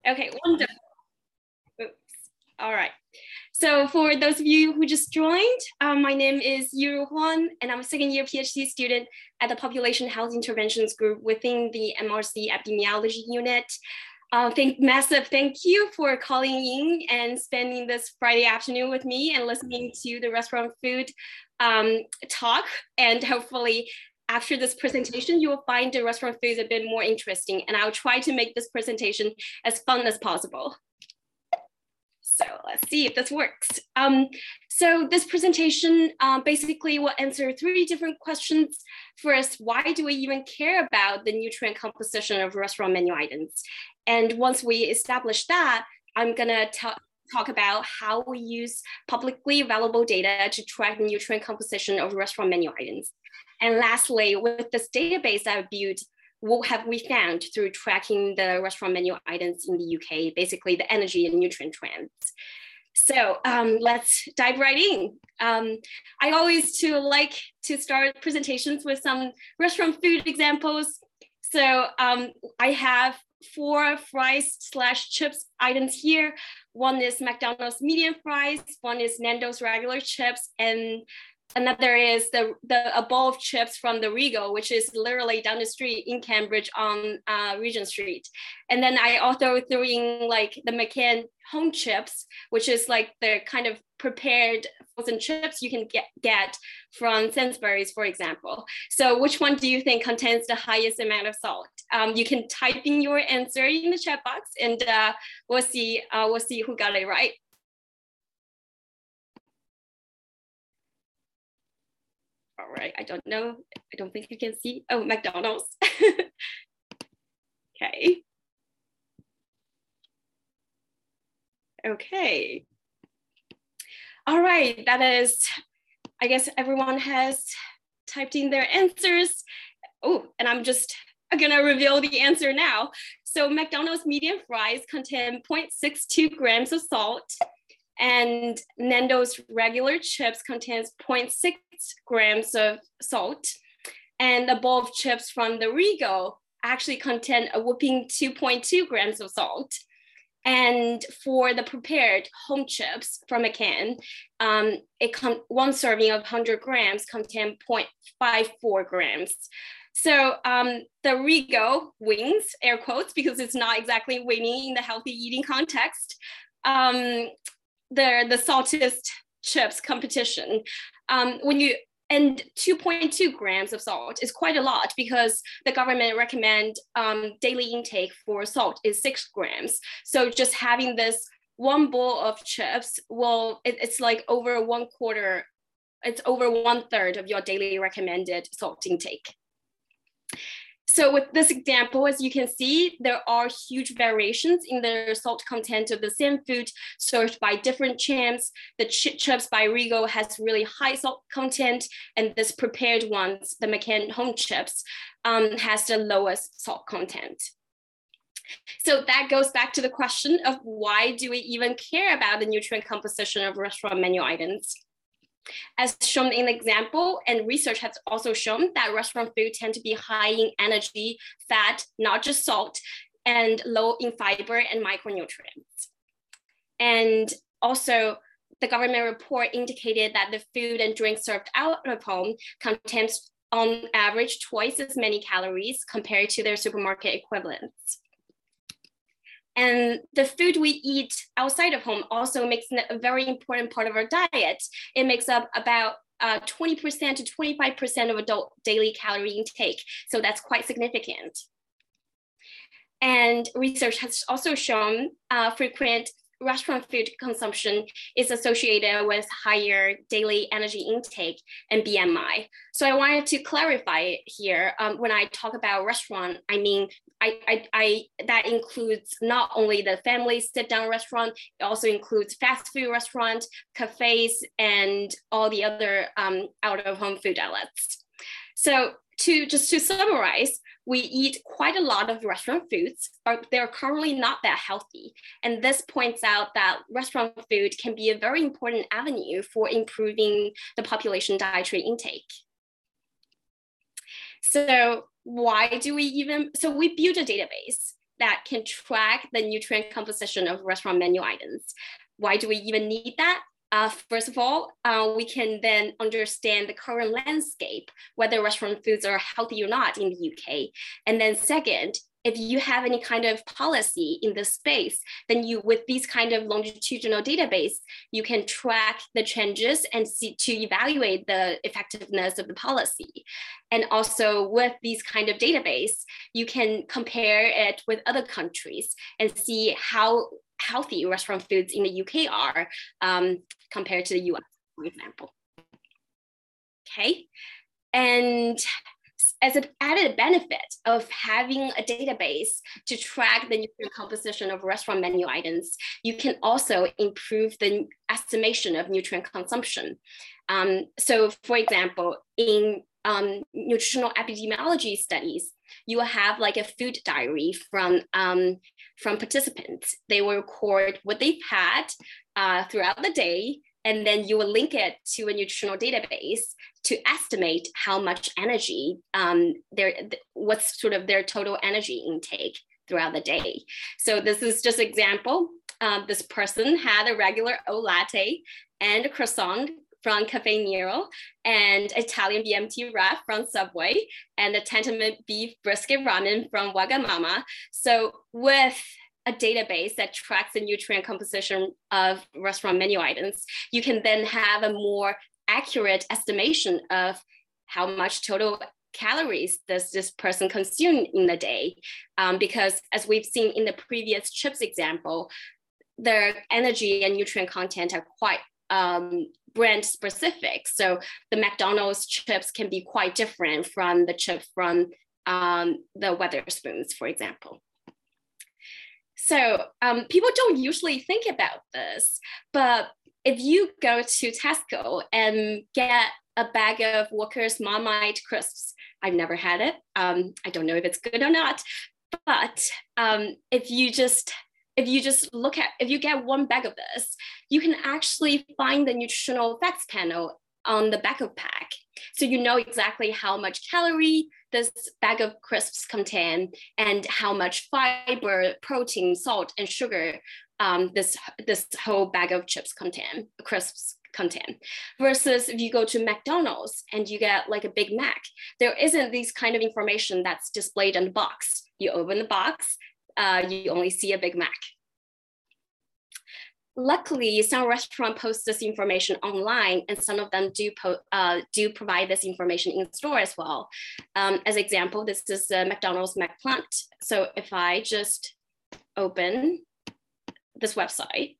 Okay, wonderful. Oops. All right. So for those of you who just joined, my name is Yuru Huan, and I'm a second-year PhD student at the Population Health Interventions Group within the MRC Epidemiology Unit. Massive thank you for calling in and spending this Friday afternoon with me and listening to the restaurant food talk. And hopefully after this presentation, you will find the restaurant foods a bit more interesting, and I'll try to make this presentation as fun as possible. So let's see if this works. So this presentation basically will answer 3 different questions. First, why do we even care about the nutrient composition of restaurant menu items? And once we establish that, I'm gonna talk about how we use publicly available data to track the nutrient composition of restaurant menu items. And lastly, with this database I've built, what have we found through tracking the restaurant menu items in the UK, basically the energy and nutrient trends. So let's dive right in. I always like to start presentations with some restaurant food examples. So I have 4 fries/chips items here. One is McDonald's medium fries, one is Nando's regular chips, and another is a bowl of chips from the Regal, which is literally down the street in Cambridge on Regent Street. And then I also threw in like the McCann home chips, which is like the kind of prepared frozen chips you can get from Sainsbury's, for example. So which one do you think contains the highest amount of salt? You can type in your answer in the chat box, and we'll see who got it right. All right, I don't know. I don't think you can see. Oh, McDonald's. Okay. Okay. All right, that is, I guess everyone has typed in their answers. Oh, and I'm just gonna reveal the answer now. So McDonald's medium fries contain 0.62 grams of salt, and Nando's regular chips contains 0.6 grams of salt, and a bowl of chips from the Regal actually contain a whopping 2.2 grams of salt. And for the prepared home chips from a can, one serving of 100 grams contain 0.54 grams. So the Regal wins, air quotes, because it's not exactly winning in the healthy eating context, the saltiest chips competition. And 2.2 grams of salt is quite a lot, because the government recommend daily intake for salt is 6 grams. So just having this one bowl of chips, it's like over 1/4, it's over 1/3 of your daily recommended salt intake. So with this example, as you can see, there are huge variations in the salt content of the same food served by different chains. The chips by Regal has really high salt content, and this prepared ones, the McCann home chips, has the lowest salt content. So that goes back to the question of why do we even care about the nutrient composition of restaurant menu items? As shown in the example, and research has also shown that restaurant food tend to be high in energy, fat, not just salt, and low in fiber and micronutrients. And also, the government report indicated that the food and drink served out of home contains on average twice as many calories compared to their supermarket equivalents. And the food we eat outside of home also makes a very important part of our diet. It makes up about 20% to 25% of adult daily calorie intake. So that's quite significant. And research has also shown frequent restaurant food consumption is associated with higher daily energy intake and BMI. So I wanted to clarify here, when I talk about restaurant, I mean, that includes not only the family sit-down restaurant, it also includes fast food restaurant, cafes, and all the other out-of-home food outlets. So to summarize, we eat quite a lot of restaurant foods, but they're currently not that healthy. And this points out that restaurant food can be a very important avenue for improving the population dietary intake. So we built a database, that can track the nutrient composition of restaurant menu items. Why do we even need that? First of all, we can then understand the current landscape, whether restaurant foods are healthy or not in the UK. And then second, if you have any kind of policy in this space, then you, with these kind of longitudinal database, you can track the changes and see to evaluate the effectiveness of the policy. And also with these kind of database, you can compare it with other countries and see how healthy restaurant foods in the UK are compared to the US, for example. Okay, and as an added benefit of having a database to track the nutrient composition of restaurant menu items, you can also improve the estimation of nutrient consumption. So for example, in nutritional epidemiology studies, you will have like a food diary from participants. They will record what they've had throughout the day, and then you will link it to a nutritional database to estimate how much energy, what's sort of their total energy intake throughout the day. So this is just an example. This person had a regular oat latte and a croissant from Caffè Nero, and Italian BMT wrap from Subway, and a Tantamount beef brisket ramen from Wagamama. So with a database that tracks the nutrient composition of restaurant menu items, you can then have a more accurate estimation of how much total calories does this person consume in the day. Because as we've seen in the previous chips example, their energy and nutrient content are quite brand specific. So the McDonald's chips can be quite different from the chips from the Wetherspoons, for example. So people don't usually think about this, but if you go to Tesco and get a bag of Walker's Marmite crisps, I've never had it. I don't know if it's good or not, but if you get one bag of this, you can actually find the nutritional facts panel on the back of pack. So you know exactly how much calorie this bag of crisps contain and how much fiber, protein, salt, and sugar this whole bag of crisps contain. Versus if you go to McDonald's and you get like a Big Mac, there isn't this kind of information that's displayed on the box. You open the box, you only see a Big Mac. Luckily, some restaurants post this information online, and some of them do provide this information in store as well. As example, this is the McDonald's McPlant. So if I just open this website,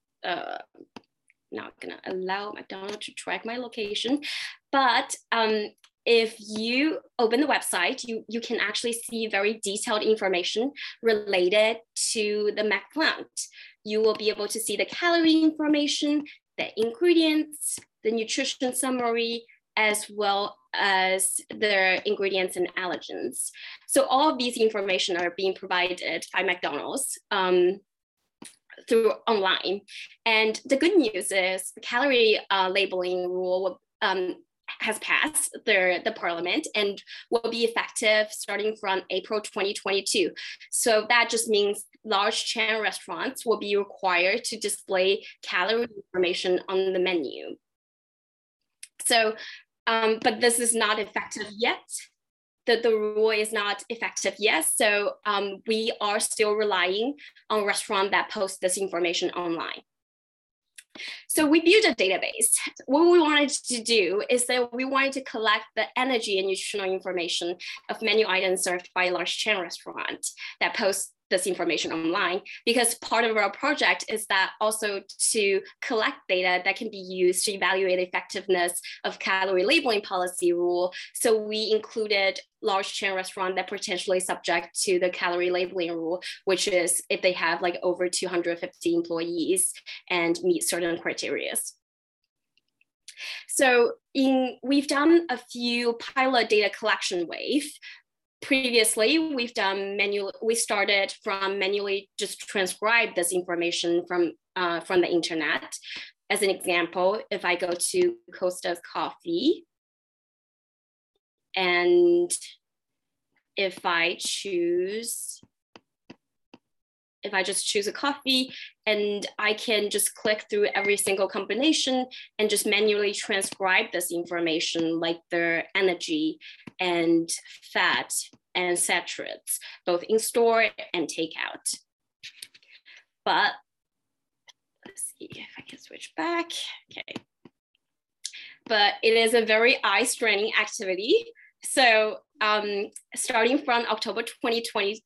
not gonna allow McDonald's to track my location, but if you open the website, you can actually see very detailed information related to the McPlant. You will be able to see the calorie information, the ingredients, the nutrition summary, as well as the ingredients and allergens. So all of these information are being provided by McDonald's through online. And the good news is the calorie labeling rule has passed the parliament and will be effective starting from April 2022. So that just means large chain restaurants will be required to display calorie information on the menu. So, but this is not effective yet. The rule is not effective yet. So we are still relying on restaurants that post this information online. So we built a database. What we wanted to do is that we wanted to collect the energy and nutritional information of menu items served by a large chain restaurant that post this information online, because part of our project is that also to collect data that can be used to evaluate the effectiveness of calorie labeling policy rule. So we included large chain restaurant that potentially subject to the calorie labeling rule, which is if they have like over 250 employees and meet certain criteria. So we've done a few pilot data collection wave. Previously, we started from manually just transcribe this information from the internet. As an example, if I go to Costa's Coffee, and if I choose if I just choose a coffee, and I can just click through every single combination and just manually transcribe this information, like their energy and fat and saturates, both in store and takeout. But let's see if I can switch back. Okay. But it is a very eye-straining activity. So starting from October 2020,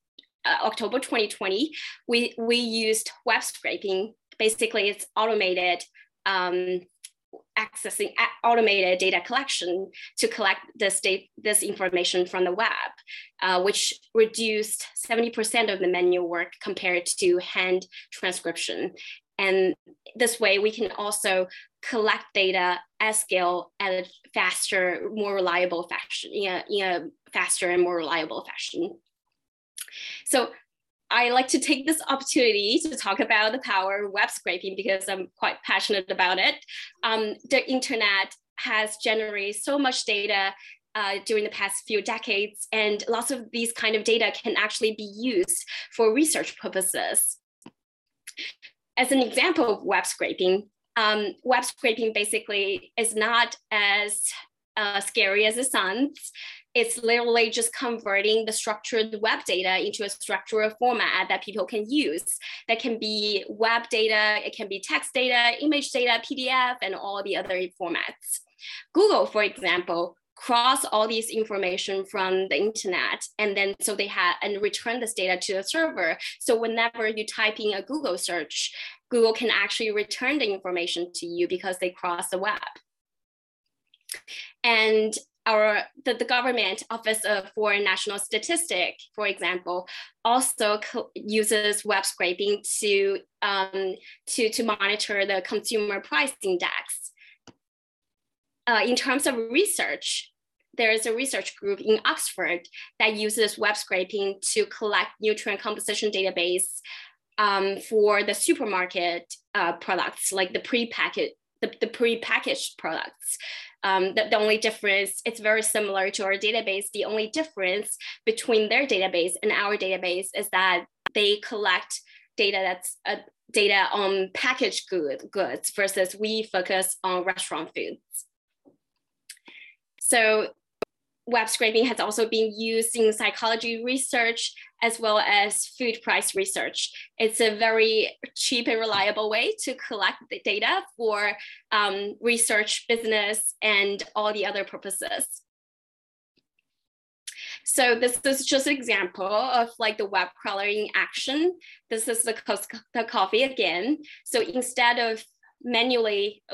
we used web scraping. Basically, it's automated accessing automated data collection to collect this information from the web, which reduced 70% of the manual work compared to hand transcription. And this way, we can also collect data at scale at a faster, more reliable fashion, in a faster and more reliable fashion. So I like to take this opportunity to talk about the power of web scraping because I'm quite passionate about it. The internet has generated so much data during the past few decades, and lots of these kind of data can actually be used for research purposes. As an example of web scraping basically is not as scary as it sounds. It's literally just converting the structured web data into a structured format that people can use. That can be web data, it can be text data, image data, PDF, and all the other formats. Google, for example, cross all these information from the internet, and then so they have and return this data to the server. So whenever you type in a Google search, Google can actually return the information to you because they cross the web. And the government Office of Foreign National Statistics, for example, also uses web scraping to monitor the consumer price index. In terms of research, there is a research group in Oxford that uses web scraping to collect nutrient composition database for the supermarket products, like the prepackaged products. The only difference, it's very similar to our database. The only difference between their database and our database is that they collect data that's data on packaged goods versus we focus on restaurant foods. So web scraping has also been used in psychology research as well as food price research. It's a very cheap and reliable way to collect the data for research, business, and all the other purposes. So this is just an example of like the web crawler in action. This is the coffee again. So instead of manually,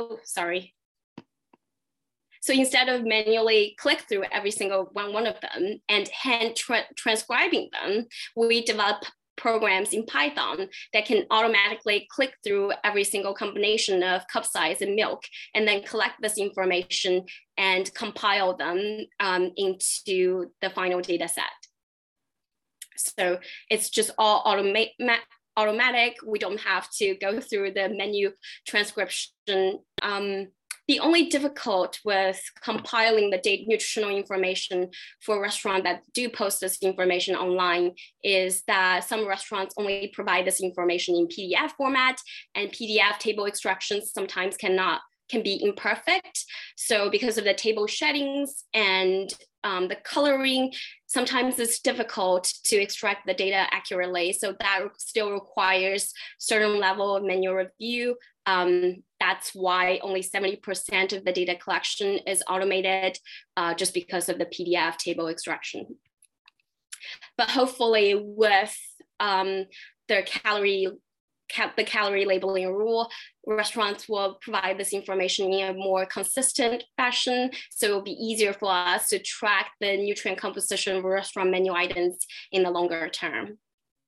So instead of manually click through every single one of them and hand transcribing them, we develop programs in Python that can automatically click through every single combination of cup size and milk, and then collect this information and compile them into the final data set. So it's just all automatic. We don't have to go through the menu transcription. The only difficult with compiling the nutritional information for restaurants that do post this information online is that some restaurants only provide this information in PDF format, and PDF table extractions sometimes can be imperfect. So because of the table sheddings and the coloring, sometimes it's difficult to extract the data accurately. So that still requires certain level of manual review. That's why only 70% of the data collection is automated, just because of the PDF table extraction. But hopefully with the calorie labeling rule, restaurants will provide this information in a more consistent fashion. So it'll be easier for us to track the nutrient composition of restaurant menu items in the longer term.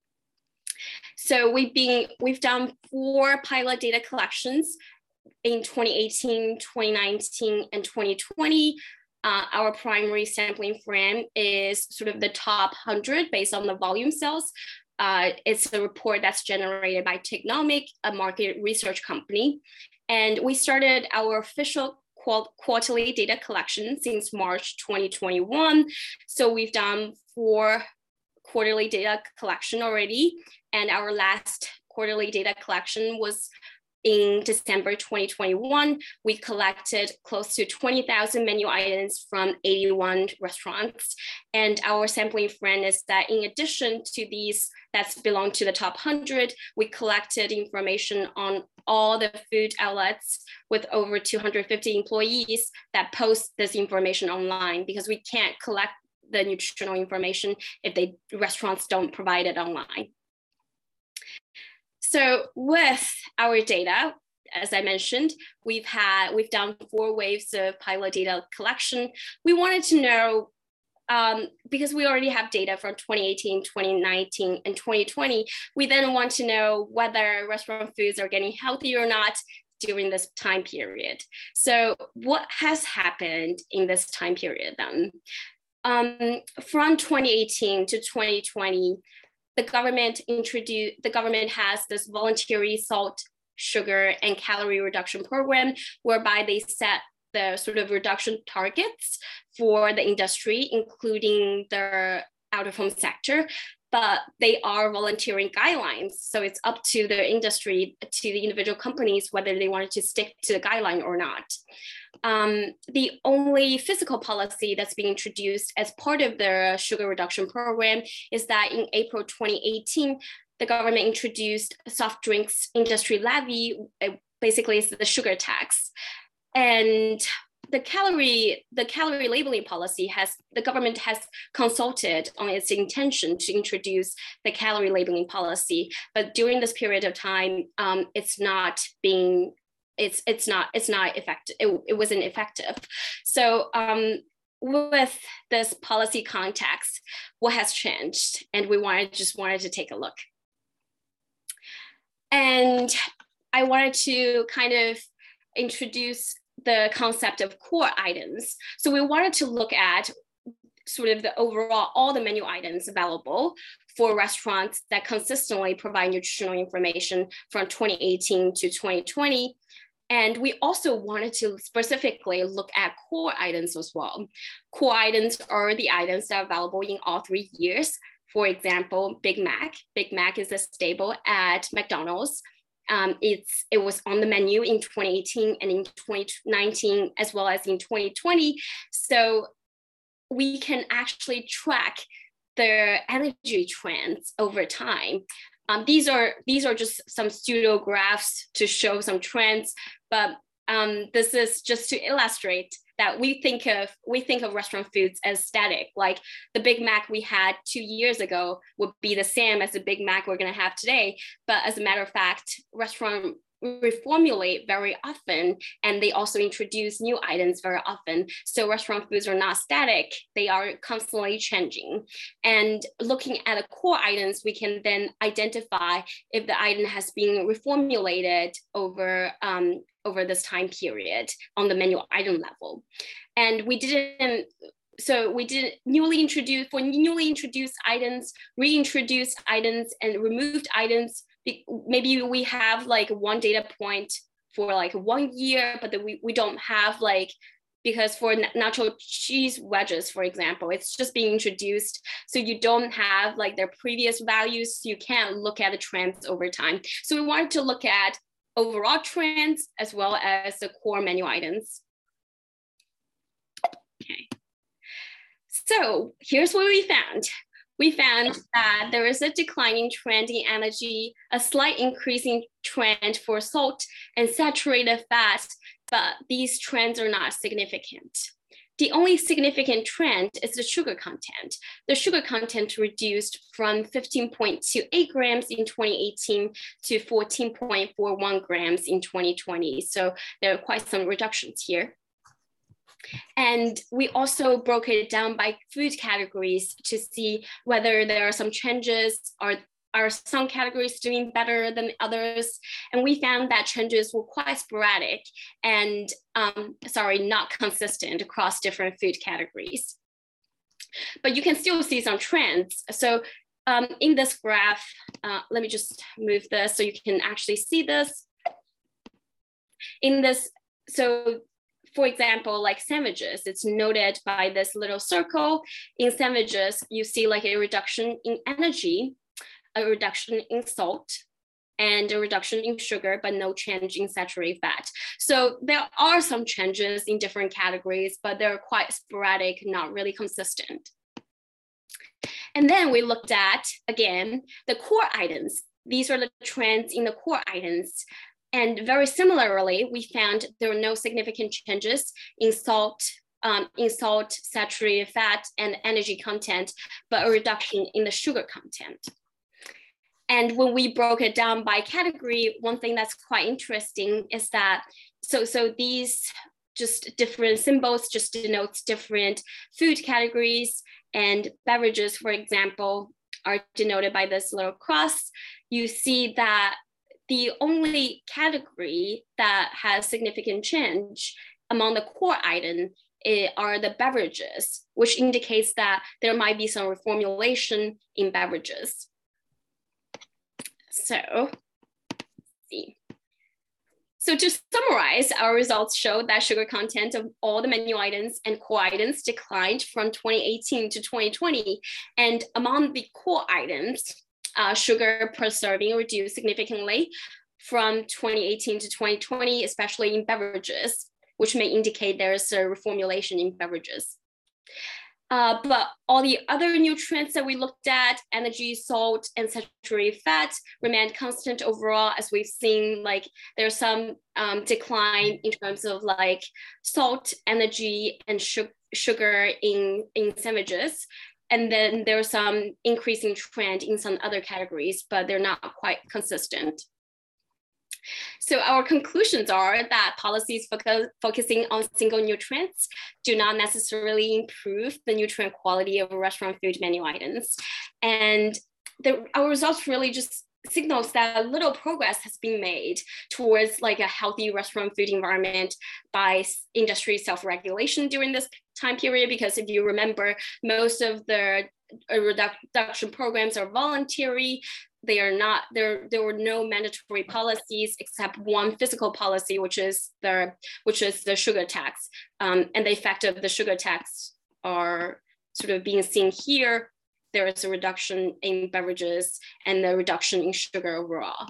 So we've done 4 pilot data collections in 2018, 2019, and 2020. Our primary sampling frame is sort of the top 100 based on the volume cells. It's a report that's generated by Technomic, a market research company. And we started our official quarterly data collection since March 2021. So we've done 4 quarterly data collection already, and our last quarterly data collection was in December 2021. We collected close to 20,000 menu items from 81 restaurants. And our sampling friend is that in addition to these that belong to the top 100, we collected information on all the food outlets with over 250 employees that post this information online, because we can't collect the nutritional information if the restaurants don't provide it online. So with our data, as I mentioned, we've done 4 waves of pilot data collection. We wanted to know, because we already have data from 2018, 2019, and 2020, we then want to know whether restaurant foods are getting healthy or not during this time period. So what has happened in this time period then? From 2018 to 2020, the government has this voluntary salt, sugar, and calorie reduction program, whereby they set the sort of reduction targets for the industry, including the out-of-home sector, but they are volunteering guidelines. So it's up to the industry, to the individual companies, whether they wanted to stick to the guideline or not. The only fiscal policy that's being introduced as part of the sugar reduction program is that in April 2018, the government introduced a soft drinks industry levy, basically it's the sugar tax. And the calorie labeling policy the government has consulted on its intention to introduce the calorie labeling policy, but during this period of time, it's not effective. It wasn't effective. So with this policy context, what has changed? And we just wanted to take a look. And I wanted to kind of introduce the concept of core items. So we wanted to look at sort of the overall, all the menu items available for restaurants that consistently provide nutritional information from 2018 to 2020. And we also wanted to specifically look at core items as well. Core items are the items that are available in all 3 years. For example, Big Mac. Big Mac is a staple at McDonald's. It was on the menu in 2018 and in 2019, as well as in 2020. So we can actually track the energy trends over time. These are just some pseudo graphs to show some trends, but this is just to illustrate that we think of restaurant foods as static. Like the Big Mac we had 2 years ago would be the same as the Big Mac we're going to have today. But as a matter of fact, restaurants reformulate very often, and they also introduce new items very often. So restaurant foods are not static, they are constantly changing. And looking at the core items, we can then identify if the item has been reformulated over this time period on the menu item level. And we did newly introduced items, reintroduced items, and removed items. Maybe we have like one data point for like 1 year, but then we don't have like, because for nacho cheese wedges, for example, it's just being introduced. So you don't have like their previous values. So you can't look at the trends over time. So we wanted to look at overall trends as well as the core menu items. Okay. So here's what we found. We found that there is a declining trend in energy, a slight increasing trend for salt and saturated fat, but these trends are not significant. The only significant trend is the sugar content. The sugar content reduced from 15.28 grams in 2018 to 14.41 grams in 2020. So there are quite some reductions here. And we also broke it down by food categories to see whether there are some changes. Are some categories doing better than others? And we found that changes were quite sporadic and not consistent across different food categories. But you can still see some trends. So in this graph, let me just move this so you can actually see this. In this, so for example, like sandwiches, it's noted by this little circle. In sandwiches, you see like a reduction in energy, a reduction in salt, and a reduction in sugar, but no change in saturated fat. So there are some changes in different categories, but they're quite sporadic, not really consistent. And then we looked at, again, the core items. These are the trends in the core items. And very similarly, we found there were no significant changes in salt, saturated fat, and energy content, but a reduction in the sugar content. And when we broke it down by category, one thing that's quite interesting is that, so these just different symbols just denotes different food categories, and beverages, for example, are denoted by this little cross. You see that the only category that has significant change among the core item are the beverages, which indicates that there might be some reformulation in beverages. So, let's see. So to summarize, our results show that sugar content of all the menu items and core items declined from 2018 to 2020. And among the core items, sugar per serving reduced significantly from 2018 to 2020, especially in beverages, which may indicate there's a reformulation in beverages. But all the other nutrients that we looked at, energy, salt, and saturated fat, remained constant overall, as we've seen, like there's some decline in terms of like salt, energy, and sugar in sandwiches. And then there's some increasing trend in some other categories, but they're not quite consistent. So our conclusions are that policies focusing on single nutrients do not necessarily improve the nutrient quality of restaurant food menu items. And our results really just signals that little progress has been made towards like a healthy restaurant food environment by industry self-regulation during this time period, because if you remember, most of the reduction programs are voluntary. They are not, there were no mandatory policies except one fiscal policy, which is the sugar tax. And the effect of the sugar tax are sort of being seen here. There is a reduction in beverages and a reduction in sugar overall.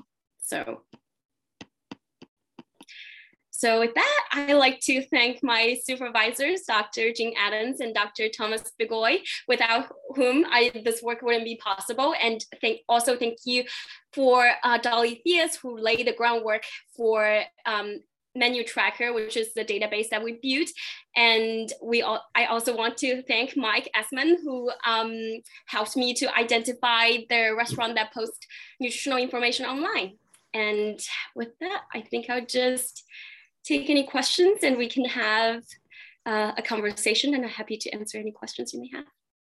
So with that, I'd like to thank my supervisors, Dr. Jean Adams and Dr. Thomas Bigoy, without whom this work wouldn't be possible. And also thank you for Dolly Theus, who laid the groundwork for Menu Tracker, which is the database that we built. And I also want to thank Mike Essman, who helped me to identify the restaurant that posts nutritional information online. And with that, I think I'll just take any questions and we can have a conversation, and I'm happy to answer any questions you may have.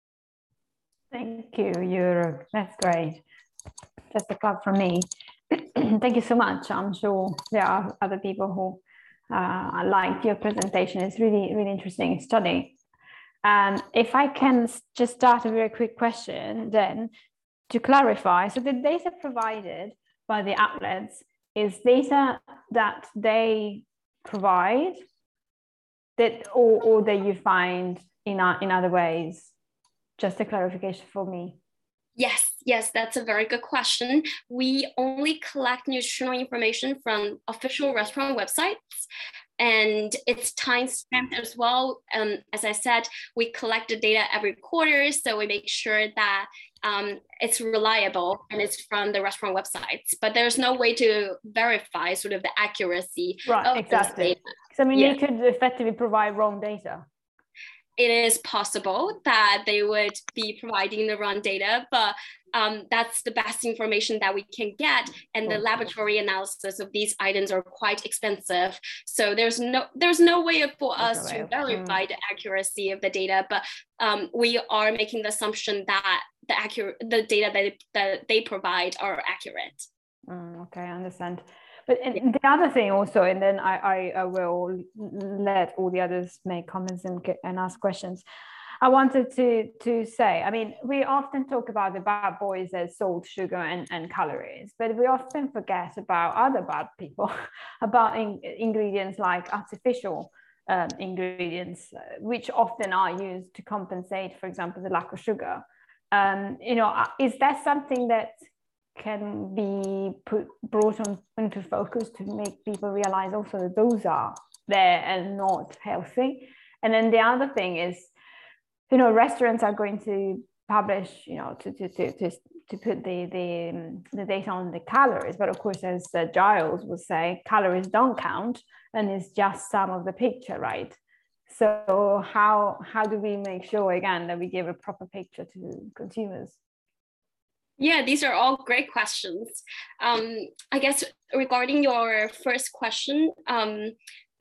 Thank you, Yuru. That's great. Just a clap from me. Thank you so much. I'm sure there are other people who liked your presentation. It's really, really interesting study. And if I can just start a very quick question then to clarify. So the data provided by the outlets is data that they provide that or that you find in other ways? Just a clarification for me. Yes, that's a very good question. We only collect nutritional information from official restaurant websites, and it's time stamped as well. As I said, we collect the data every quarter, so we make sure that it's reliable and it's from the restaurant websites. But there's no way to verify sort of the accuracy of exactly. this data. So I mean, you could effectively provide wrong data. It is possible that they would be providing the wrong data, but that's the best information that we can get. And the laboratory analysis of these items are quite expensive. So there's no way for us to verify the accuracy of the data, but we are making the assumption that the data that they provide are accurate. Okay, I understand. But the other thing also, and then I will let all the others make comments and ask questions. I wanted to say, I mean, we often talk about the bad boys as salt, sugar, and calories, but we often forget about other bad people, about ingredients like artificial ingredients, which often are used to compensate, for example, the lack of sugar. Is that something that can be brought into focus to make people realize also that those are there and not healthy? And then the other thing is, restaurants are going to publish, to put the data on the calories, but of course, as Giles would say, calories don't count, and it's just some of the picture, right? So how do we make sure again that we give a proper picture to consumers? Yeah, these are all great questions. I guess regarding your first question, I'm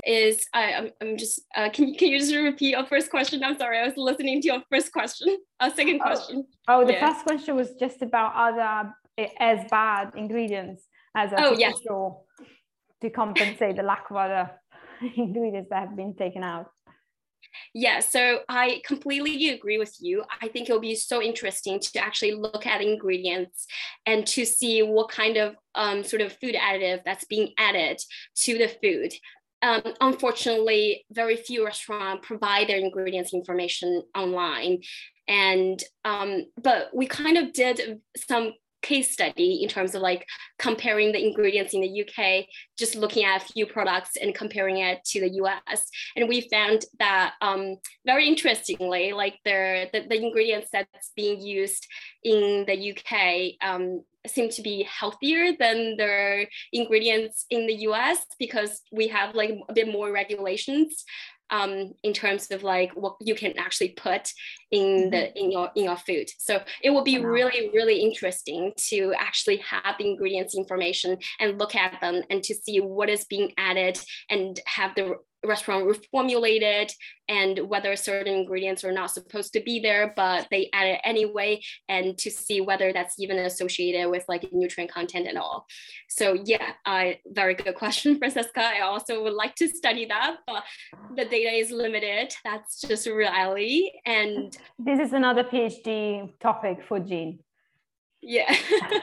just can you just repeat your first question? I'm sorry, I was listening to your first question. Second question. The first question was just about other as bad ingredients as artificial to compensate the lack of other ingredients that have been taken out. Yeah, so I completely agree with you. I think it'll be so interesting to actually look at ingredients and to see what kind of sort of food additive that's being added to the food. Unfortunately, very few restaurants provide their ingredients information online. And but we kind of did some case study in terms of like comparing the ingredients in the UK, just looking at a few products and comparing it to the US. And we found that very interestingly, like the ingredients that's being used in the UK seem to be healthier than the ingredients in the US, because we have like a bit more regulations in terms of like what you can actually put in your food. So it will be really, really interesting to actually have the ingredients information and look at them and to see what is being added and have the restaurant reformulated and whether certain ingredients are not supposed to be there, but they add it anyway, and to see whether that's even associated with like nutrient content and all. So yeah, very good question, Francesca. I also would like to study that, but the data is limited. That's just a reality. And this is another PhD topic for Jean. Yeah.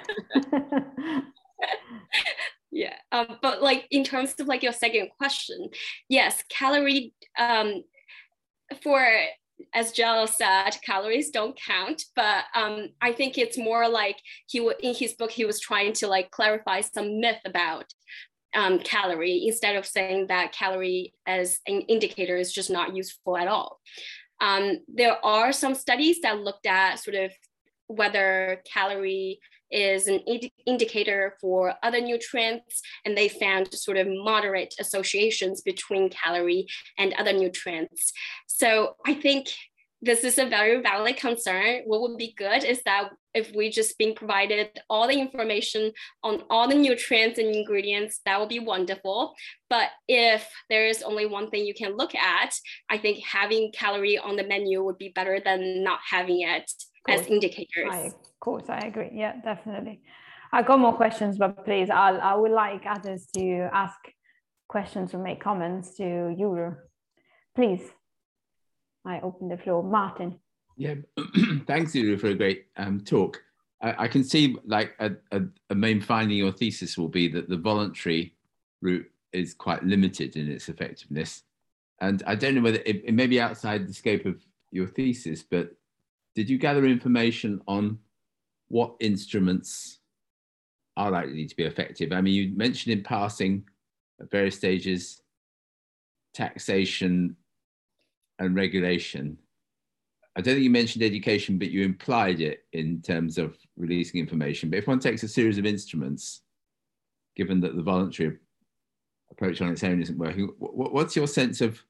Yeah, but like in terms of like your second question, yes, calorie for, as Giles said, calories don't count, but I think it's more like in his book he was trying to like clarify some myth about calorie, instead of saying that calorie as an indicator is just not useful at all. There are some studies that looked at sort of whether calorie is an indicator for other nutrients, and they found sort of moderate associations between calorie and other nutrients. So I think this is a very valid concern. What would be good is that if we just being provided all the information on all the nutrients and ingredients, that would be wonderful. But if there is only one thing you can look at, I think having calorie on the menu would be better than not having it as indicators. Of course, I agree. Yeah, definitely. I got more questions, but please, I would like others to ask questions or make comments to Yuru. Please, I open the floor. Martin. Yeah, thanks, Yuru, for a great talk. I can see like a main finding of your thesis will be that the voluntary route is quite limited in its effectiveness. And I don't know whether it may be outside the scope of your thesis, but did you gather information on what instruments are likely to be effective? I mean, you mentioned in passing at various stages, taxation and regulation. I don't think you mentioned education, but you implied it in terms of releasing information. But if one takes a series of instruments, given that the voluntary approach on its own isn't working, what's your sense of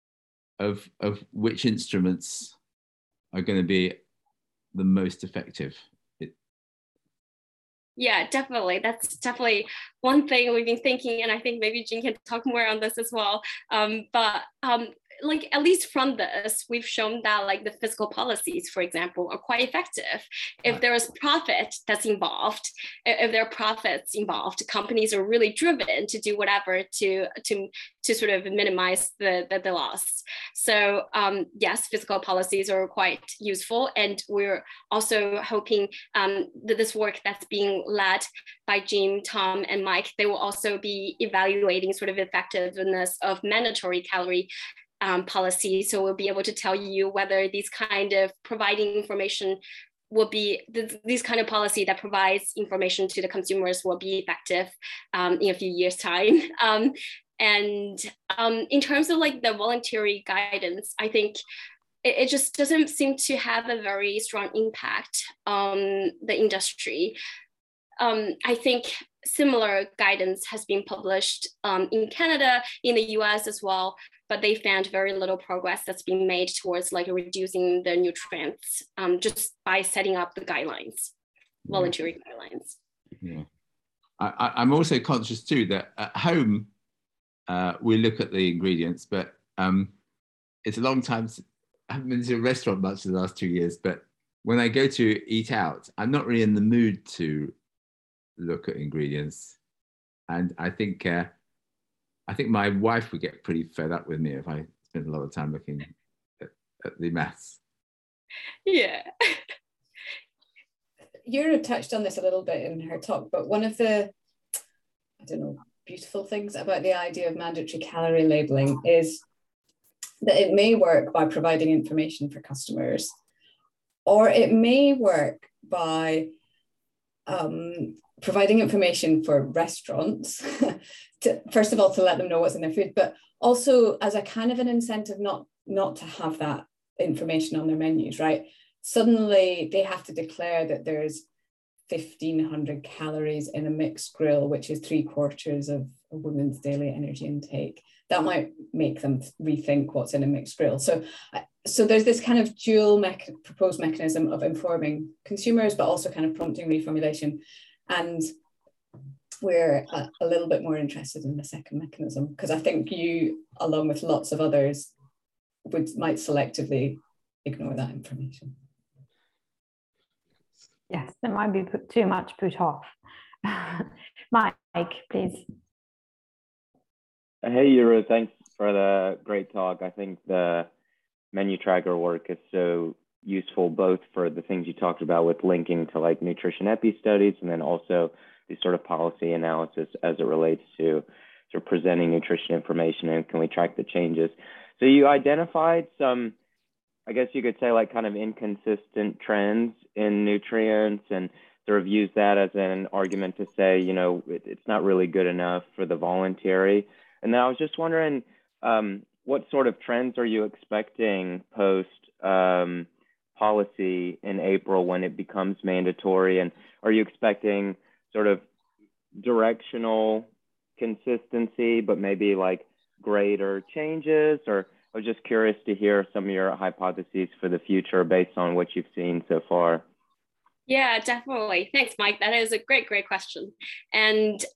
which instruments are going to be the most effective? Yeah, definitely. That's definitely one thing we've been thinking, and I think maybe Jean can talk more on this as well. But like at least from this, we've shown that like the fiscal policies, for example, are quite effective. If there is profit that's involved, if there are profits involved, companies are really driven to do whatever to sort of minimize the loss. So yes, fiscal policies are quite useful, and we're also hoping that this work that's being led by Jim, Tom, and Mike, they will also be evaluating sort of effectiveness of mandatory calorie policy. So we'll be able to tell you whether these kind of providing information will be, this kind of policy that provides information to the consumers will be effective in a few years' time. And in terms of like the voluntary guidance, I think it just doesn't seem to have a very strong impact on the industry. I think similar guidance has been published in Canada, in the US as well, but they found very little progress that's been made towards like reducing the nutrients just by setting up the guidelines, voluntary guidelines. Yeah, I'm also conscious too that at home we look at the ingredients, but it's a long time. I haven't been to a restaurant much in the last 2 years, but when I go to eat out, I'm not really in the mood to look at ingredients, and I think my wife would get pretty fed up with me if I spent a lot of time looking at the maths. Yeah. Yura touched on this a little bit in her talk, but one of the, I don't know, beautiful things about the idea of mandatory calorie labeling is that it may work by providing information for customers, or it may work by providing information for restaurants, to, first of all, to let them know what's in their food, but also as a kind of an incentive not to have that information on their menus, right? Suddenly they have to declare that there's 1,500 calories in a mixed grill, which is 3/4 of a woman's daily energy intake. That might make them rethink what's in a mixed grill. So there's this kind of dual proposed mechanism of informing consumers, but also kind of prompting reformulation. And we're a little bit more interested in the second mechanism, because I think you, along with lots of others, might selectively ignore that information. Yes, there might be too much put off. Mike, please. Hey, Yura, thanks for the great talk. I think the menu tracker work is so useful, both for the things you talked about with linking to like nutrition epi studies, and then also the sort of policy analysis as it relates to sort of presenting nutrition information and can we track the changes. So you identified some, I guess you could say, like kind of inconsistent trends in nutrients, and sort of use that as an argument to say, you know, it's not really good enough for the voluntary. And then I was just wondering, what sort of trends are you expecting post policy in April when it becomes mandatory? And are you expecting sort of directional consistency, but maybe like greater changes? Or I was just curious to hear some of your hypotheses for the future based on what you've seen so far. Yeah, definitely. Thanks, Mike. That is a great question. And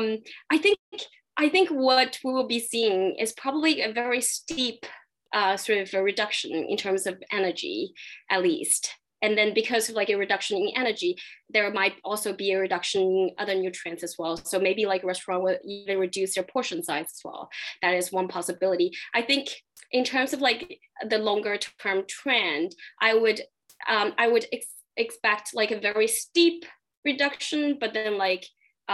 I think what we will be seeing is probably a very steep sort of a reduction in terms of energy, at least. And then because of like a reduction in energy, there might also be a reduction in other nutrients as well. So maybe like a restaurant will even reduce their portion size as well. That is one possibility. I think in terms of like the longer term trend, I would expect like a very steep reduction, but then like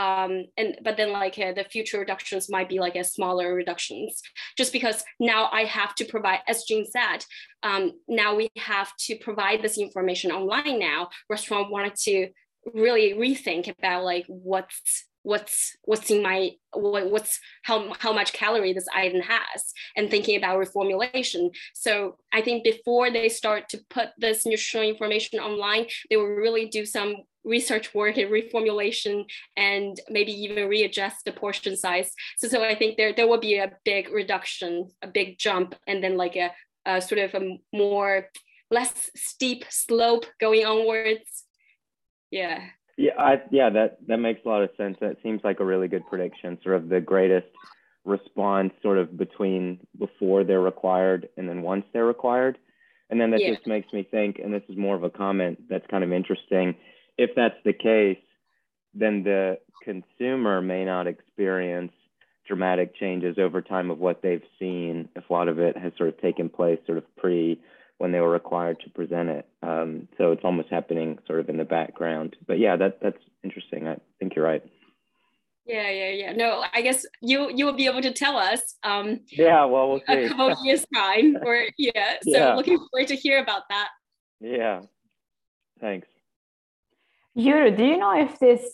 the future reductions might be like a smaller reductions, just because now I have to provide, as Jean said, now we have to provide this information online. Now restaurant wanted to really rethink about like how much calorie this item has, and thinking about reformulation. So I think before they start to put this nutritional information online, they will really do some research work and reformulation, and maybe even readjust the portion size. So I think there will be a big reduction, a big jump, and then like a sort of a less steep slope going onwards. Yeah. Yeah, that makes a lot of sense. That seems like a really good prediction, sort of the greatest response sort of between before they're required and then once they're required. And then that just makes me think, and this is more of a comment that's kind of interesting, if that's the case, then the consumer may not experience dramatic changes over time of what they've seen if a lot of it has sort of taken place sort of when they were required to present it. So it's almost happening sort of in the background. But yeah, that's interesting. I think you're right. Yeah. No, I guess you will be able to tell us Yeah, well, we'll see. a couple of years time, or yeah. So Yeah. looking forward to hear about that. Yeah, thanks. Yuru, do you know if this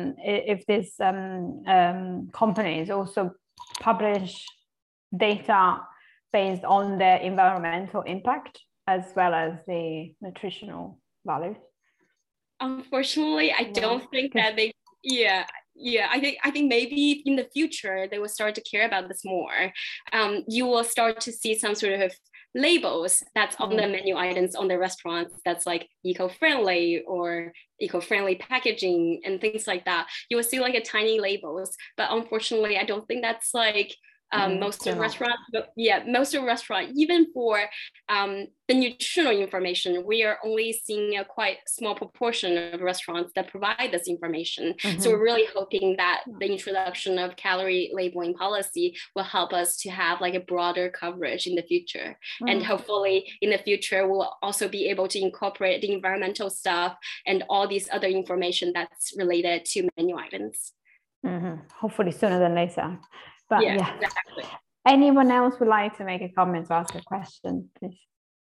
companies also publish data based on their environmental impact as well as the nutritional values? Unfortunately, I don't think that they. Yeah. I think maybe in the future they will start to care about this more. You will start to see some sort of labels that's on the menu items on the restaurants that's like eco-friendly or eco-friendly packaging and things like that. You will see like a tiny labels, but unfortunately, I don't think that's like most of the restaurants, most of the restaurant, even for the nutritional information, we are only seeing a quite small proportion of restaurants that provide this information. So we're really hoping that the introduction of calorie labeling policy will help us to have like a broader coverage in the future. And hopefully in the future, we'll also be able to incorporate the environmental stuff and all these other information that's related to menu items. Hopefully sooner than later. But yeah, exactly. Anyone else would like to make a comment or ask a question, please?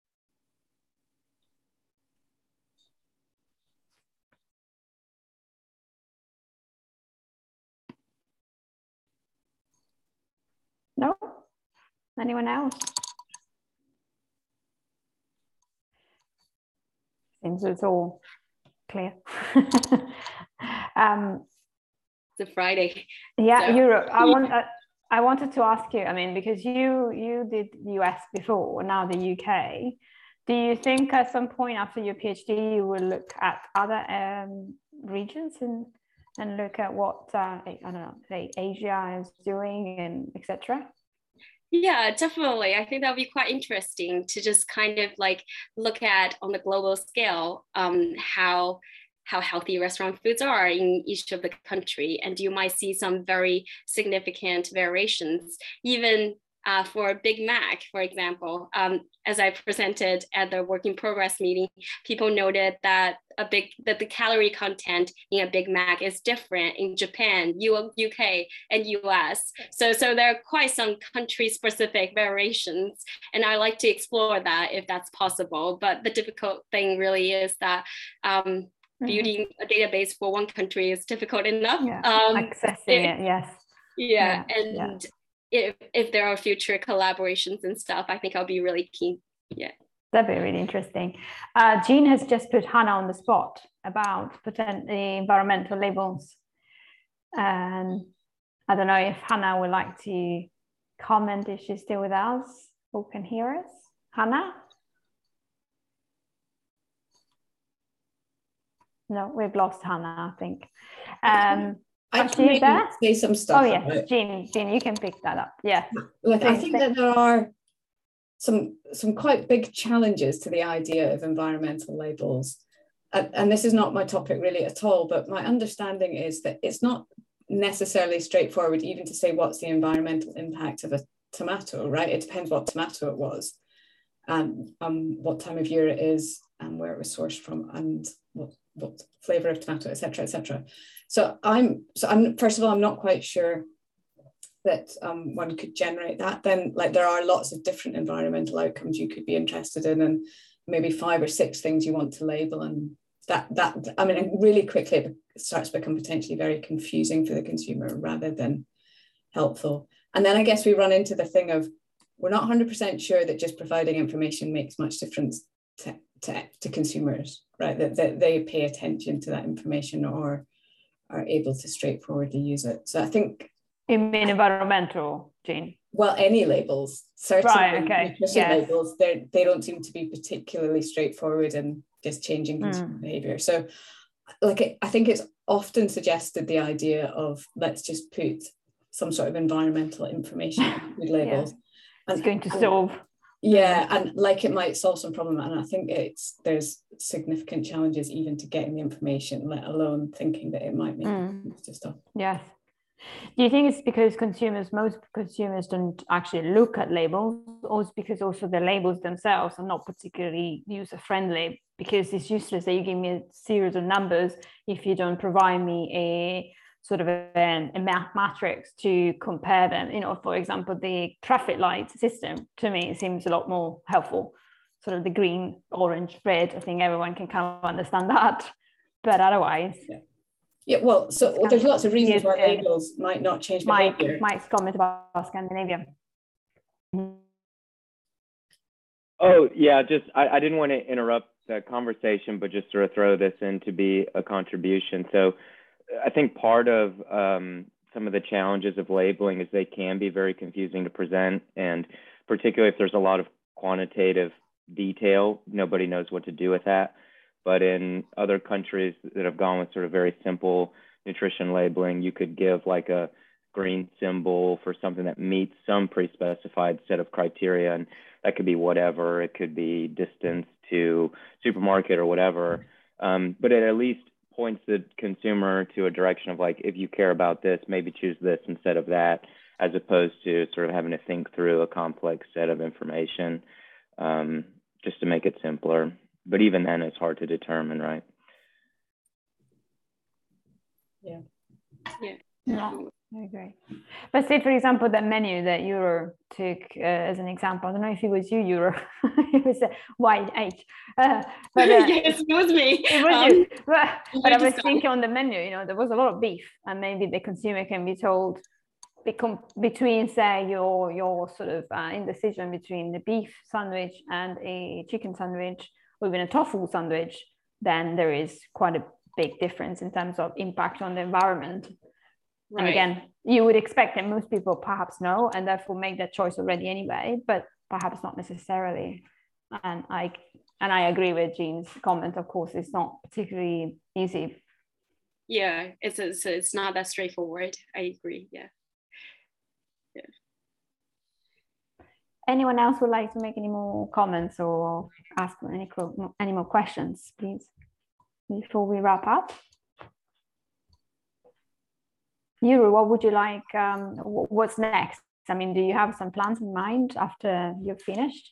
No? Anyone else? Seems it's all clear. It's a Friday. Yeah, so. Europe. I wanted to ask you, I mean, because you did US before, now the UK. Do you think at some point after your PhD you will look at other regions and look at what I don't know, say Asia is doing and etc.? Yeah, definitely. I think that would be quite interesting to just kind of like look at on the global scale how healthy restaurant foods are in each of the country. And you might see some very significant variations, even for Big Mac, for example. As I presented at the work in progress meeting, people noted that the calorie content in a Big Mac is different in Japan, UK, and US. So there are quite some country-specific variations, and I like to explore that if that's possible. But the difficult thing really is that building a database for one country is difficult enough. Accessing it, yes. Yeah, and if there are future collaborations and stuff, I think I'll be really keen. Yeah, that'd be really interesting. Jean has just put Hannah on the spot about potentially environmental labels, and I don't know if Hannah would like to comment if she's still with us or can hear us. Hannah? No, we've lost Hannah, I think. I can maybe say some stuff. Oh yes, Jean, you can pick that up. Yeah. Look, I think that there are some quite big challenges to the idea of environmental labels. And this is not my topic really at all, but my understanding is that it's not necessarily straightforward even to say what's the environmental impact of a tomato, right? It depends what tomato it was, and what time of year it is, and where it was sourced from, and what flavor of tomato, etc., etc. So I'm first of all, I'm not quite sure that one could generate that. Then, like, there are lots of different environmental outcomes you could be interested in, and maybe 5 or 6 things you want to label, and that I mean, really quickly it starts to become potentially very confusing for the consumer rather than helpful. And then I guess we run into the thing of we're not 100% sure that just providing information makes much difference to consumers, right? That they pay attention to that information or are able to straightforwardly use it. So I think. You mean environmental, Jean? Well, any labels, certainly. Right, okay. Labels, they don't seem to be particularly straightforward in just changing consumer behavior. So, like, I think it's often suggested the idea of let's just put some sort of environmental information on food labels. It's going to solve. Yeah, and like it might solve some problem, and I think there's significant challenges even to getting the information, let alone thinking that it might make sense to stuff. Yes. Do you think it's because most consumers don't actually look at labels, or it's because also the labels themselves are not particularly user-friendly? Because it's useless that you give me a series of numbers if you don't provide me a sort of a matrix to compare them. You know, for example, the traffic light system to me seems a lot more helpful. Sort of the green, orange, red. I think everyone can kind of understand that, but otherwise. Yeah, well, so there's lots of reasons why labels might not change behavior. Mike's comment about Scandinavia. Oh, yeah, just I didn't want to interrupt the conversation, but just sort of throw this in to be a contribution. So I think part of some of the challenges of labeling is they can be very confusing to present, and particularly if there's a lot of quantitative detail, nobody knows what to do with that. But in other countries that have gone with sort of very simple nutrition labeling, you could give like a green symbol for something that meets some pre-specified set of criteria, and that could be whatever. It could be distance to supermarket or whatever, but it at least points the consumer to a direction of like, if you care about this, maybe choose this instead of that, as opposed to sort of having to think through a complex set of information just to make it simpler. But even then, it's hard to determine, right? Yeah. I agree. But say, for example, that menu that Euro took as an example, I don't know if it was you, Euro, it was a YH. But yes, it was me. It was you. But I was thinking on the menu, you know, there was a lot of beef, and maybe the consumer can be told between, say, your sort of indecision between the beef sandwich and a chicken sandwich, or even a tofu sandwich, then there is quite a big difference in terms of impact on the environment. Right. And again, you would expect that most people perhaps know and therefore make that choice already anyway, but perhaps not necessarily. And I agree with Jean's comment. Of course, it's not particularly easy. Yeah, it's not that straightforward. I agree. Yeah. Anyone else would like to make any more comments or ask any more questions, please, before we wrap up? Yuru, what would you like? What's next? I mean, do you have some plans in mind after you've finished?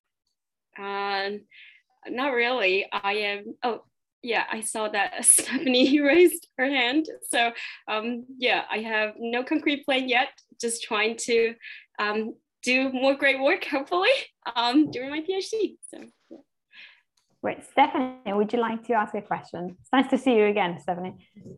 Not really. I am. Oh, yeah. I saw that Stephanie raised her hand. So, yeah, I have no concrete plan yet. Just trying to do more great work, hopefully, during my PhD. So. Yeah. Great, Stephanie. Would you like to ask a question? It's nice to see you again, Stephanie.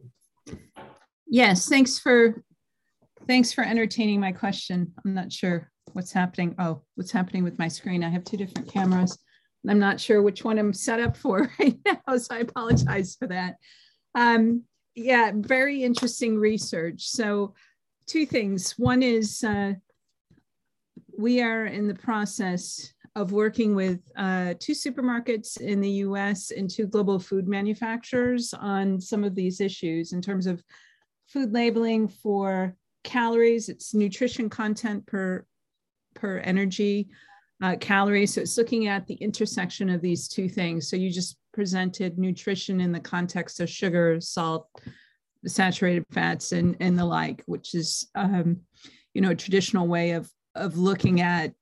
Yes, thanks for entertaining my question. I'm not sure what's happening. Oh, what's happening with my screen? I have two different cameras, and I'm not sure which one I'm set up for right now, so I apologize for that. Yeah, very interesting research. So two things. One is we are in the process of working with 2 supermarkets in the US and 2 global food manufacturers on some of these issues in terms of food labeling for calories. It's nutrition content per energy calories. So it's looking at the intersection of these 2 things. So you just presented nutrition in the context of sugar, salt, saturated fats, and the like, which is you know, a traditional way of looking at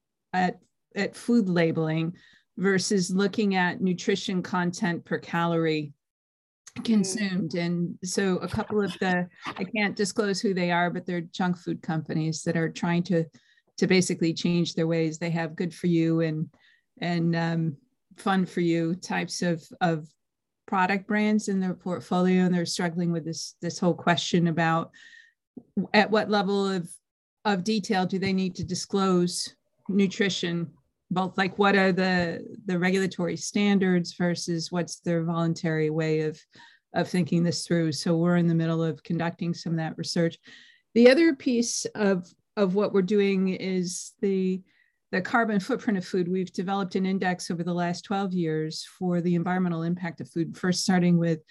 food labeling versus looking at nutrition content per calorie consumed. And so a couple of I can't disclose who they are, but they're junk food companies that are trying to basically change their ways. They have good for you and fun for you types of product brands in their portfolio, and they're struggling with this whole question about at what level of detail do they need to disclose nutrition, both like what are the regulatory standards versus what's their voluntary way of thinking this through. So we're in the middle of conducting some of that research. The other piece of what we're doing is the carbon footprint of food. We've developed an index over the last 12 years for the environmental impact of food, first starting with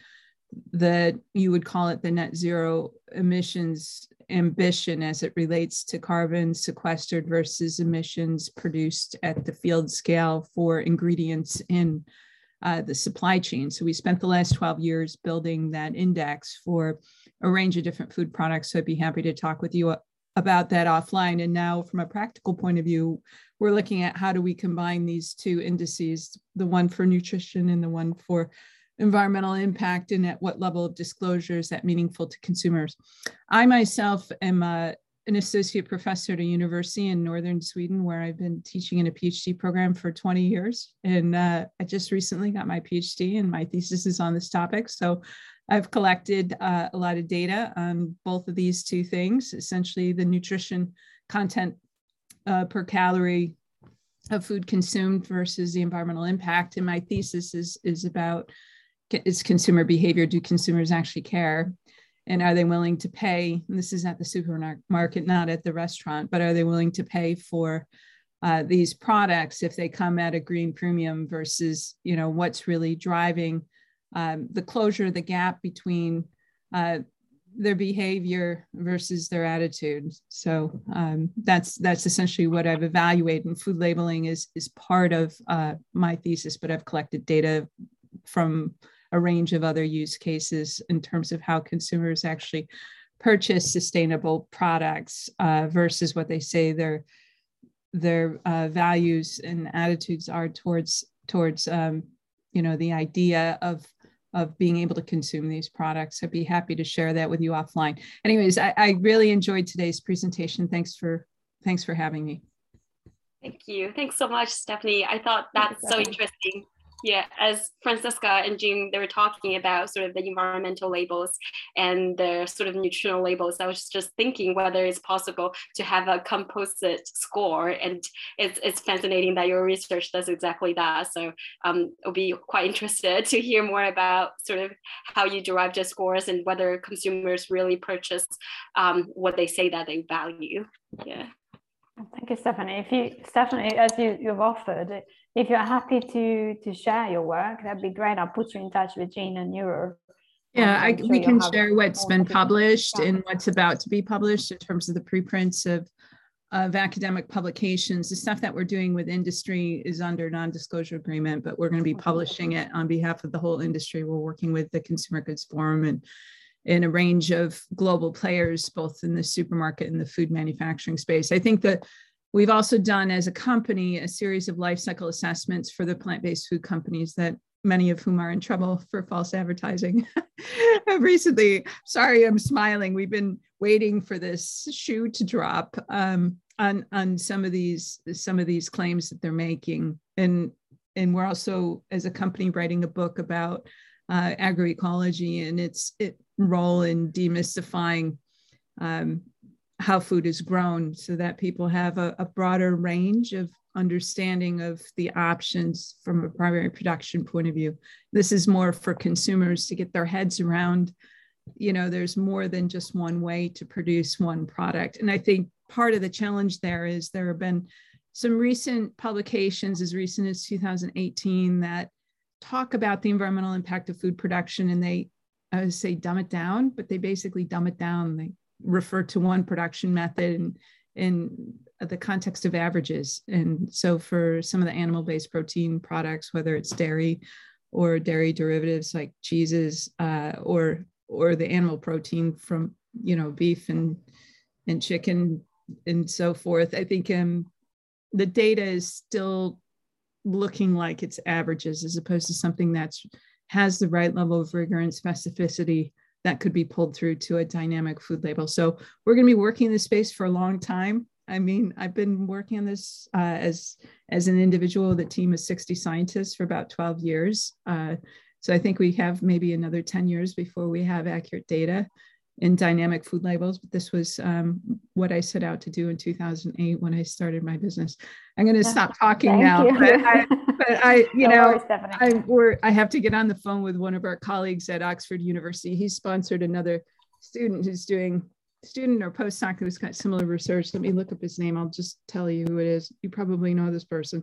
you would call it the net zero emissions ambition as it relates to carbon sequestered versus emissions produced at the field scale for ingredients in the supply chain. So we spent the last 12 years building that index for a range of different food products. So I'd be happy to talk with you about that offline. And now from a practical point of view, we're looking at how do we combine these 2 indices, the one for nutrition and the one for environmental impact and at what level of disclosure is that meaningful to consumers. I myself am an associate professor at a university in northern Sweden where I've been teaching in a PhD program for 20 years. And I just recently got my PhD and my thesis is on this topic. So I've collected a lot of data on both of these two things, essentially the nutrition content per calorie of food consumed versus the environmental impact. And my thesis is about, is consumer behavior. Do consumers actually care? And are they willing to pay? And this is at the supermarket, not at the restaurant, but are they willing to pay for these products if they come at a green premium versus, you know, what's really driving the closure, the gap between their behavior versus their attitude. So that's essentially what I've evaluated. And food labeling is part of my thesis, but I've collected data from a range of other use cases in terms of how consumers actually purchase sustainable products versus what they say their values and attitudes are towards you know, the idea of being able to consume these products. I'd be happy to share that with you offline. Anyways, I really enjoyed today's presentation. Thanks for having me. Thank you. Thanks so much, Stephanie. I thought that's so interesting. Yeah, as Francesca and Jim, they were talking about sort of the environmental labels and the sort of nutritional labels. I was just thinking whether it's possible to have a composite score, and it's fascinating that your research does exactly that. So I'll be quite interested to hear more about sort of how you derived your scores and whether consumers really purchase what they say that they value. Yeah. Thank you, Stephanie. Stephanie, as you've offered, if you're happy to share your work, that'd be great. I'll put you in touch with Jean and Euro. Yeah, we can share what's been published and what's about to be published in terms of the preprints of academic publications. The stuff that we're doing with industry is under non-disclosure agreement, but we're going to be publishing it on behalf of the whole industry. We're working with the Consumer Goods Forum and in a range of global players, both in the supermarket and the food manufacturing space. I think that we've also done as a company a series of life cycle assessments for the plant-based food companies that many of whom are in trouble for false advertising. Recently, sorry, I'm smiling. We've been waiting for this shoe to drop on some of these claims that they're making. And we're also, as a company, writing a book about agroecology and its role in demystifying how food is grown so that people have a broader range of understanding of the options from a primary production point of view. This is more for consumers to get their heads around, you know, there's more than just one way to produce one product. And I think part of the challenge there is there have been some recent publications as recent as 2018 that talk about the environmental impact of food production, and they, I would say, dumb it down, but they basically dumb it down. They refer to one production method in the context of averages. And so for some of the animal-based protein products, whether it's dairy or dairy derivatives like cheeses, or the animal protein from, you know, beef and chicken and so forth, I think the data is still looking like it's averages as opposed to something that's has the right level of rigor and specificity that could be pulled through to a dynamic food label. So we're going to be working in this space for a long time. I mean, I've been working on this as an individual, the team of 60 scientists for about 12 years. So I think we have maybe another 10 years before we have accurate data in dynamic food labels. But this was what I set out to do in 2008 when I started my business. I'm going to stop talking now, but I, you know, I have to get on the phone with one of our colleagues at Oxford University. He's sponsored another student who's doing or postdoc who's got similar research. Let me look up his name. I'll just tell you who it is. You probably know this person.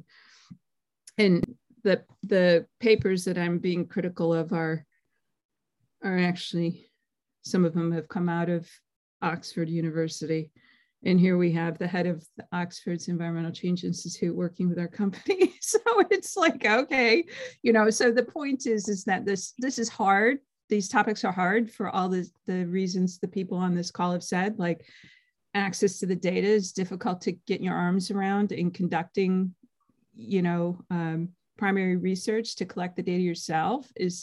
And the papers that I'm being critical of are actually, some of them have come out of Oxford University. And here we have the head of the Oxford's Environmental Change Institute working with our company. So it's like, okay, you know, so the point is that this is hard. These topics are hard for all the reasons the people on this call have said, like access to the data is difficult to get your arms around in conducting, you know, primary research to collect the data yourself is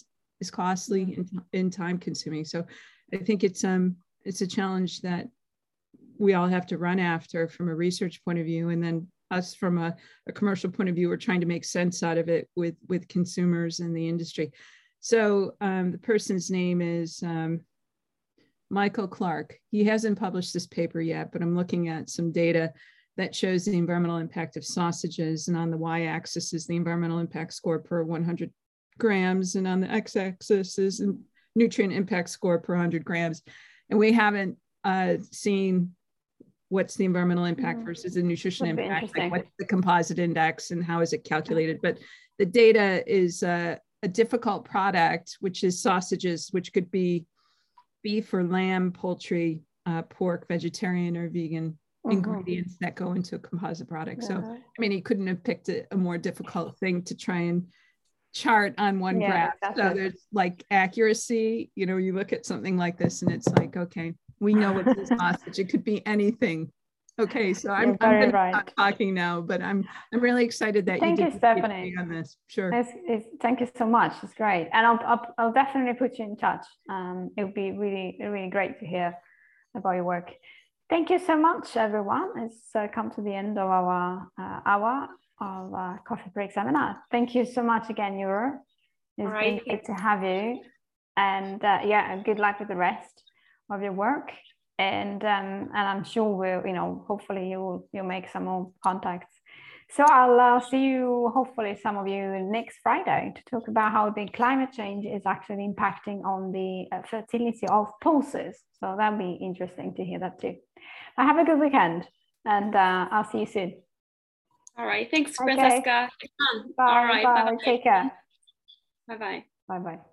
is costly and time consuming. So I think it's a challenge that we all have to run after from a research point of view, and then us from a commercial point of view, we're trying to make sense out of it with consumers and the industry. So the person's name is Michael Clark. He hasn't published this paper yet, but I'm looking at some data that shows the environmental impact of sausages, and on the y-axis is the environmental impact score per 100 grams, and on the x-axis is a nutrient impact score per 100 grams. And we haven't seen what's the environmental impact versus the nutrition impact, like what's the composite index and how is it calculated. But the data is a difficult product, which is sausages, which could be beef or lamb, poultry, pork, vegetarian or vegan ingredients that go into a composite product. So, I mean, he couldn't have picked a more difficult thing to try and chart on one graph. Exactly. So there's like accuracy, you know, you look at something like this and it's like, okay, we know it's a sausage. It could be anything. Okay, so I'm going to stop talking now, but I'm really excited that you did Stephanie on this. Sure. Thank you so much. It's great, and I'll definitely put you in touch. It would be really great to hear about your work. Thank you so much, everyone. It's come to the end of our hour of Coffee Break Seminar. Thank you so much again, Yura. It's been great to have you, and yeah, good luck with the rest of your work. And I'm sure we'll, you know, hopefully you'll make some more contacts. So I'll see you, hopefully some of you, next Friday to talk about how the climate change is actually impacting on the fertility of pulses. So that'll be interesting to hear that too. But have a good weekend, and I'll see you soon. All right. Thanks, Francesca. Bye. All right. Bye. Take care. Bye-bye. Bye-bye.